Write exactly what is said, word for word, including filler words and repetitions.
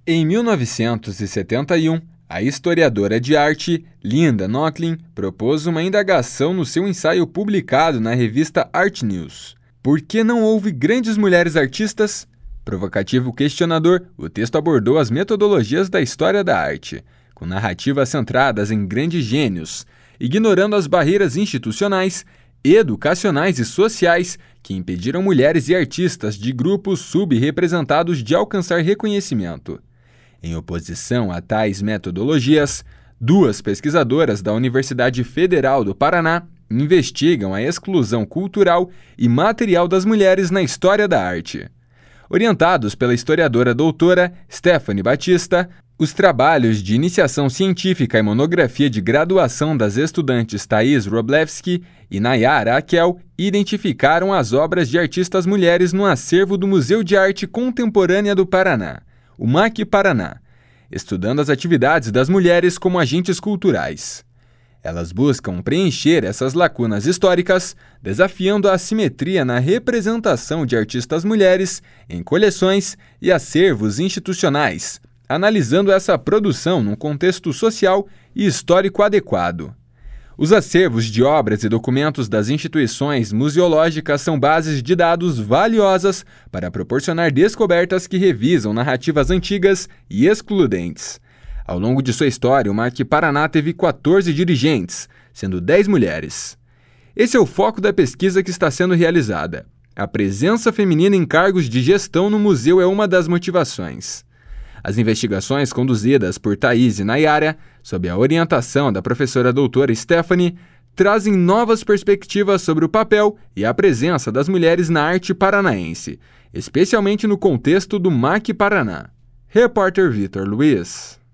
Em mil novecentos e setenta e um, a historiadora de arte Linda Nochlin propôs uma indagação no seu ensaio publicado na revista Art News. Por que não houve grandes mulheres artistas? Provocativo questionador, o texto abordou as metodologias da história da arte, com narrativas centradas em grandes gênios, ignorando as barreiras institucionais, educacionais e sociais que impediram mulheres e artistas de grupos subrepresentados de alcançar reconhecimento. Em oposição a tais metodologias, duas pesquisadoras da Universidade Federal do Paraná investigam a exclusão cultural e material das mulheres na história da arte. Orientados pela historiadora doutora Stephanie Batista, os trabalhos de iniciação científica e monografia de graduação das estudantes Thaís Wroblewski e Nayara Akel identificaram as obras de artistas mulheres no acervo do Museu de Arte Contemporânea do Paraná, o M A C Paraná, estudando as atividades das mulheres como agentes culturais. Elas buscam preencher essas lacunas históricas, desafiando a assimetria na representação de artistas mulheres em coleções e acervos institucionais, analisando essa produção num contexto social e histórico adequado. Os acervos de obras e documentos das instituições museológicas são bases de dados valiosas para proporcionar descobertas que revisam narrativas antigas e excludentes. Ao longo de sua história, o M A C Paraná teve quatorze dirigentes, sendo dez mulheres. Esse é o foco da pesquisa que está sendo realizada. A presença feminina em cargos de gestão no museu é uma das motivações. As investigações conduzidas por Thaís e Nayara, sob a orientação da professora doutora Stephanie, trazem novas perspectivas sobre o papel e a presença das mulheres na arte paranaense, especialmente no contexto do M A C Paraná. Repórter Vitor Luiz.